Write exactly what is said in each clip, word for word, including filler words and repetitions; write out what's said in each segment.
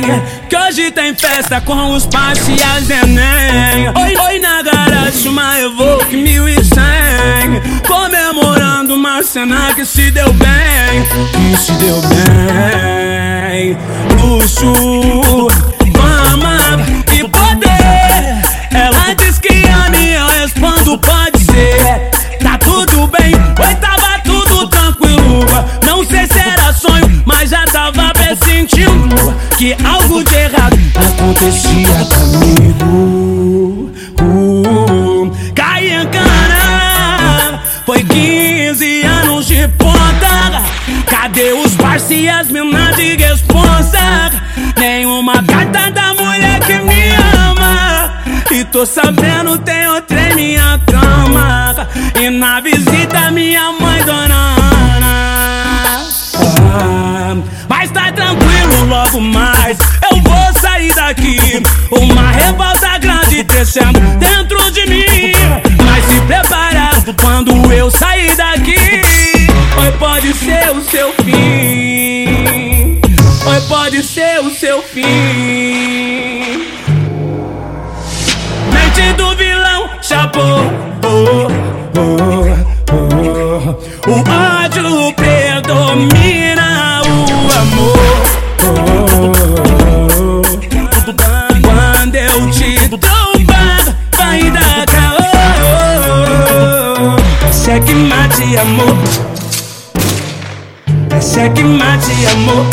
que hoje tem festa com os parciais Enem. Oi, oi na garagem, uma Evoque mil e cem, comemorando uma cena que se deu bem, que se deu bem. Luxo, fama e poder. Ela diz que ama e eu respondo pode ser. Tá tudo bem, oi, tava tudo tranquilo. Não sei se era sonho, mas já tava pressentindo que algo de errado acontecia comigo. uh, Caí em cana, foi quinze anos de ponta. Cadê os parceiros e as minas de responsa? Nenhuma carta da mulher que me ama. E tô sabendo tem outra em minha cama. E na visita minha mãe, dona Ana. ah, Mas tá tranquilo, logo mais eu vou sair daqui. Uma revolta grande crescendo dentro de mim. Mas se prepara quando eu sair daqui. Oi, pode ser o seu fim. Oi, pode ser o seu fim. Mente do vilão chapou. oh, oh, oh. O ódio predomina o amor. oh, oh. Quando eu te trombar, vai dar caô. Cheque mate amor. Cheque mate amor.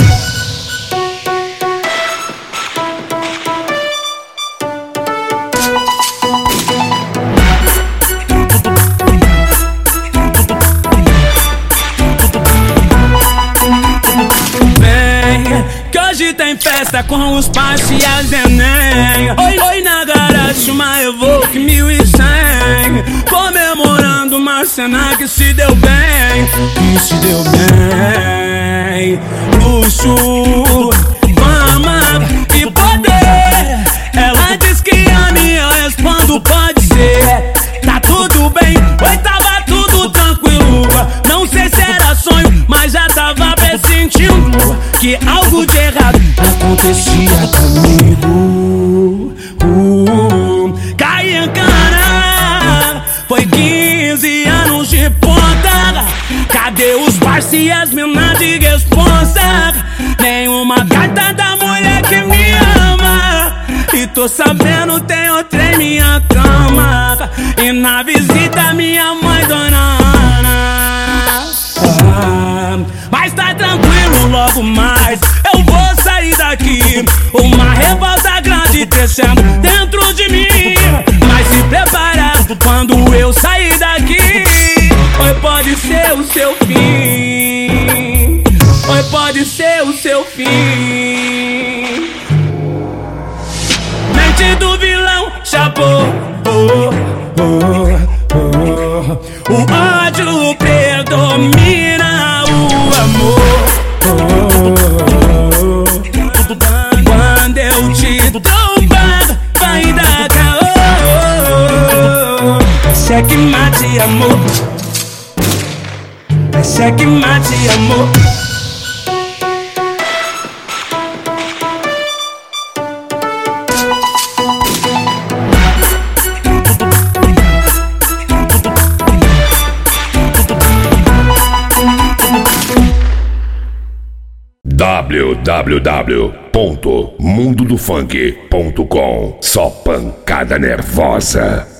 Que hoje tem festa com os parciais Enem. Oi, oi na garagem, uma Evoque mil e cem, comemorando uma cena que se deu bem, que se deu bem. Luxo, fama e poder. Ela diz que ama e eu respondo pode ser. Tá tudo bem, oi, tava tudo tranquilo. Não sei se era sonho, mas já tava pressentindo que algo de errado acontecia comigo. uh, Caí em cana, foi quinze anos de ponta. Cadê os parceiros e as minas de responsa? Nenhuma carta da mulher que me ama. E tô sabendo tem outra em minha cama. E na visita minha mãe, dona Ana. ah, Mas tá tranquilo, logo mais eu vou sair daqui. Uma revolta grande crescendo dentro de mim. Mas se prepara quando eu sair daqui. Oi, pode ser o seu fim. Oi, pode ser o seu fim. Mente do vilão chapou. oh, oh, oh. O ódio predomina o amor. oh, oh. Quando eu te trombar, vai dar caô. Cheque mate amor. Cheque mate amor. w w w ponto mundo do funk ponto com. Só pancada nervosa.